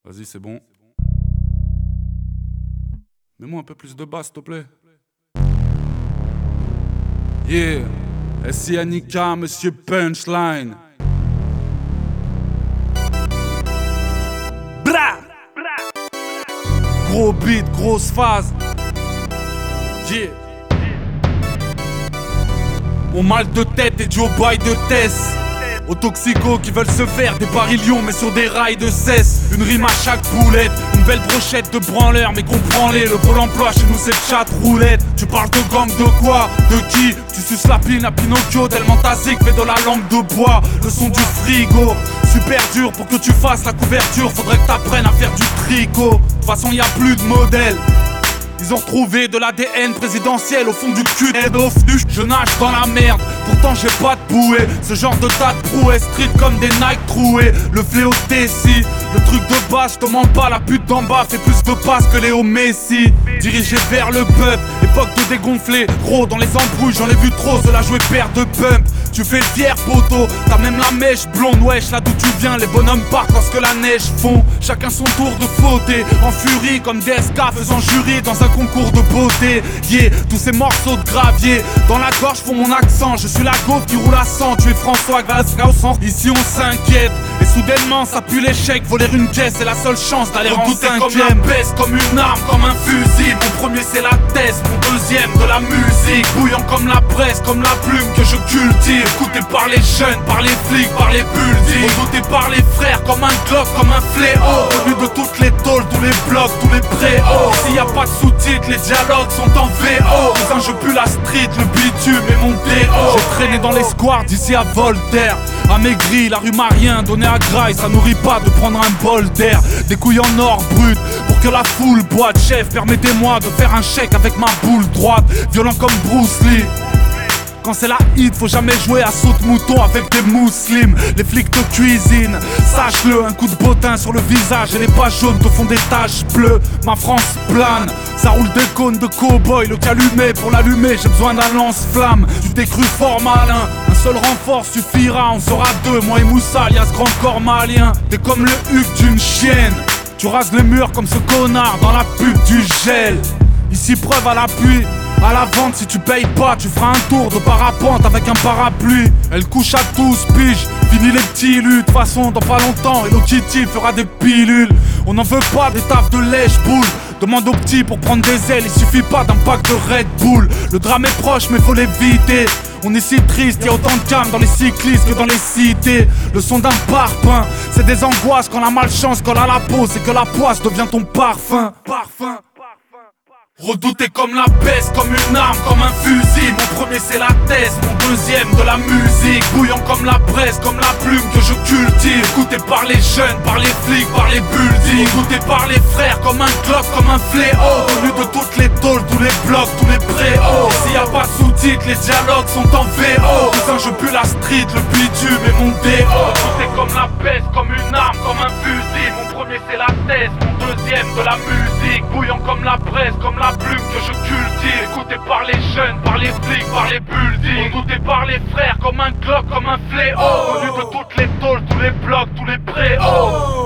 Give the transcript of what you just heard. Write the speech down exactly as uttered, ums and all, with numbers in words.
Vas-y, c'est bon. Mets-moi un peu plus de basse, s'il te plaît. Yeah, S I Annika, Monsieur Punchline. Bra! Gros beat, grosse phase. Yeah. Mon mal de tête est dû au bail de Tess. Aux toxicos qui veulent se faire des barillions mais sur des rails de cesse. Une rime à chaque boulette, une belle brochette de branleurs. Mais comprends-les, le pôle emploi chez nous c'est le chat roulette. Tu parles de gang de quoi? De qui? Tu suces la pine à Pinocchio tellement ta zig fait de la langue de bois. Le son du frigo, super dur pour que tu fasses la couverture. Faudrait que t'apprennes à faire du tricot. De toute façon y a plus de modèles. Ils ont retrouvé de l'A D N présidentiel au fond du cul. Head of du je nage dans la merde, pourtant j'ai pas de bouée. Ce genre de tas de prouesses, street comme des Nike troués. Le fléau Tessie, le truc de base, je te mens pas. La pute d'en bas fait plus de passes que Léo Messi. Dirigé vers le pub, époque de dégonfler. Gros dans les embrouilles, j'en ai vu trop, cela jouer paire de pump. Tu fais le fier poteau, t'as même la mèche blonde. Wesh, là d'où tu viens, les bonhommes partent lorsque la neige fond. Chacun son tour de fauter, en furie comme D S K faisant jury dans un concours de beauté. Yeah, tous ces morceaux de gravier dans la gorge font mon accent. Je suis la gauve qui roule à cent. Tu es François Gasca au centre. Ici on s'inquiète et soudainement ça pue l'échec. Voler une caisse c'est la seule chance d'aller en cinquième. Comme la baisse, comme une arme, comme un fusil. Mon premier c'est la thèse, mon deuxième de la musique. Bouillant comme la presse, comme la plume que je cultive. Écouté par les jeunes, par les flics, par les bulletins. Redouté par les frères comme un glock, comme un fléau. Connu de toutes les tôles, tous les blocs, tous les préaux. S'il y a pas de sous-titres, les dialogues sont en V O. Cousin, je pue la street, le bitume et mon D O. J'ai traîné dans les squares d'ici à Voltaire. Amaigri, la rue m'a rien donné à graille. Ça nourrit pas de prendre un bol d'air. Des couilles en or brut pour que la foule boite. Chef, permettez-moi de faire un chèque avec ma boule droite. Violent comme Bruce Lee. Quand c'est la hit, faut jamais jouer à saute-mouton avec des musulmans. Les flics te cuisinent, sache-le. Un coup de bottin sur le visage et les pages jaunes te font des taches bleues. Ma France plane, ça roule des cônes de cow-boy. Le calumet, pour l'allumer, j'ai besoin d'un lance-flamme. Tu t'es cru fort malin, un seul renfort suffira. On sera deux, moi et Moussa, alias grand corps malien. T'es comme le huc d'une chienne. Tu rases les murs comme ce connard dans la pub du gel. Ici preuve à l'appui. À la vente, si tu payes pas, tu feras un tour de parapente avec un parapluie. Elle couche à tous, pige, fini les petits lus. De toute façon, dans pas longtemps, Hello Kitty fera des pilules. On n'en veut pas des taffes de lèche-boule. Demande aux petits pour prendre des ailes, il suffit pas d'un pack de Red Bull. Le drame est proche, mais faut l'éviter. On est si triste, y'a autant de calme dans les cyclistes que dans les cités. Le son d'un parpaing, c'est des angoisses quand la malchance colle à la peau. C'est que la poisse devient ton parfum. Parfum. Redouté comme la peste, comme une arme, comme un fusil. Mon premier c'est la thèse, mon deuxième de la musique. Bouillant comme la presse, comme la plume que je cultive. Écouté par les jeunes, par les flics, par les buildings. Écouté par les frères comme un glock, comme un fléau. Connu de toutes les tôles, tous les blocs, tous les préaux. S'il y a pas de sous-titres, les dialogues sont en V O. Cousin, je pue la street, le bitume et mon D O. Redouté comme la peste, comme une arme, comme un fusil. Mon premier c'est la thèse, mon deuxième de la musique. Bouillant comme la presse, comme la La plume que je cultive. Écouté par les jeunes, par les flics, par les buildings. Redouté par les frères comme un glock, comme un fléau. Connu de toutes les tôles, tous les blocs, tous les préaux.